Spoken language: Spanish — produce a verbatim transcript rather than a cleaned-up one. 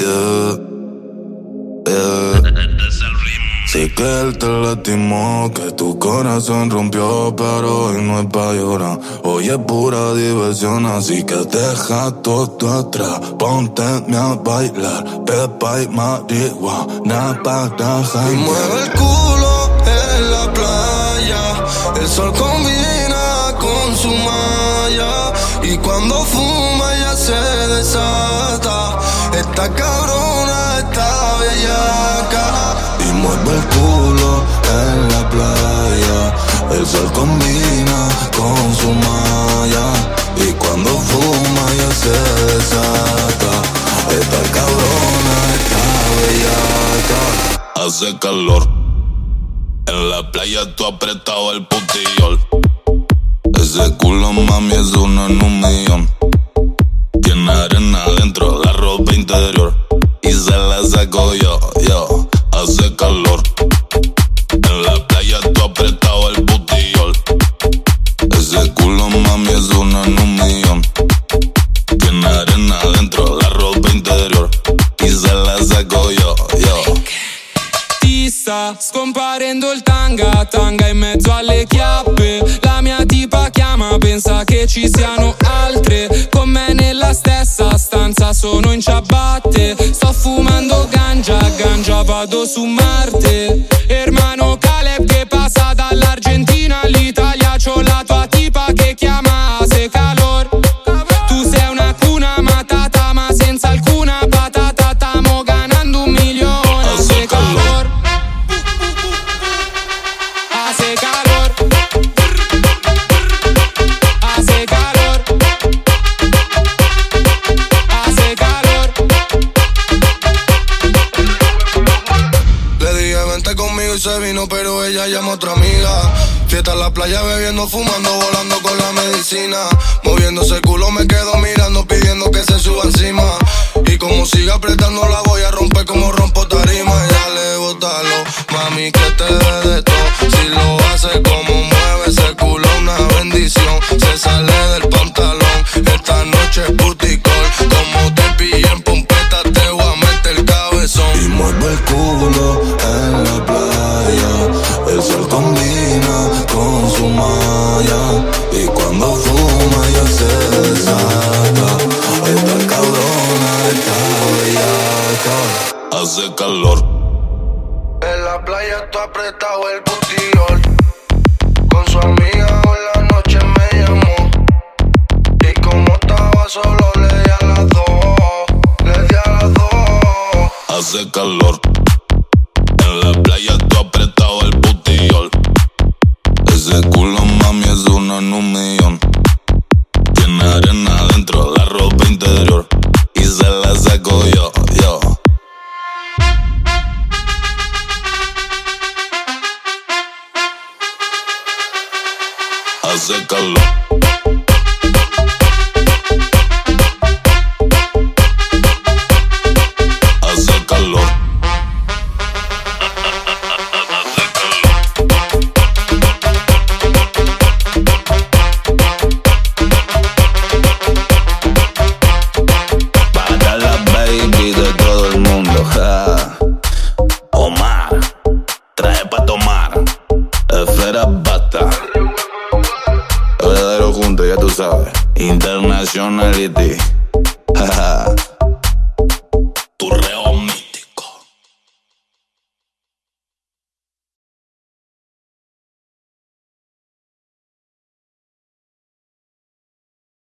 Yeah, yeah. Sé que él te lastimó, que tu corazón rompió, pero hoy no es pa' llorar. Hoy es pura diversión, así que deja todo atrás. Ponte a bailar, pepa y marihuana para janguear. Y mueve el culo en la playa, el sol combina con su malla. Y cuando fuma ya se desata, esta cabrona está bellaca. Y mueve el culo en la playa, el sol combina con su malla. Y cuando fuma ya se desata, esta cabrona está bellaca. Hace calor, en la playa tú apretado el putillol. Ese culo mami es uno en un millón. Tiene arena dentro la ropa interior y se la saco yo, yo. Hace calor, en la playa tú apretado el butillol. Ese culo mami es uno en un millón. Tiene arena dentro la ropa interior y se la saco yo, yo. Ti sta scomparendo il tanga, tanga in mezzo alle chiappe. La mia tipa chiama, pensa che ci siano altre con me nella stessa stanza, sono in ciabatte. Sto fumando ganja, ganja vado su Marte. Hermano Caleb che passa dall'Argentina all'Italia, c'ho la tua tipa che chiama, hace calor. Tu sei una cuna matata ma senza alcuna patata, stamo ganando un milione. Hace calor, hace calor, hace calor, hace calor. Le dije vente conmigo y se vino, pero ella llama a otra amiga. Fiesta en la playa, bebiendo, fumando, volando con la medicina. Moviéndose el culo me quedo mirando, pidiendo que se suba encima. Y como siga apretando la voy a romper como rompo tarima. Y dale, bótalo, mami, que te dé de todo. Si lo hace como mueve ese culo, una bendición. Se sale del pantalón, esta noche es puticol. Como te pillé en pompeta, te voy a meter el cabezón. Y mueve el culo en la playa, el sol combina con su malla. Y cuando fuma ya se desata, esta cabrona está bellaca. Hace calor, en la playa tú apretado el butillol. Con su amiga hoy la noche me llamó. Y como estaba solo le di a las dos, le di a las dos. hace calor. En la playa tú apretado el butillol. Ese culo mami es uno en un millón. Tiene arena dentro la ropa interior y se la saco yo, yo. Hace calor. Hace calor. Para la baby de todo el mundo, ja. Omar, trae pa' tomar. Esfera bata. Verdadero junto, ya tú sabes. Internationality. Jaja.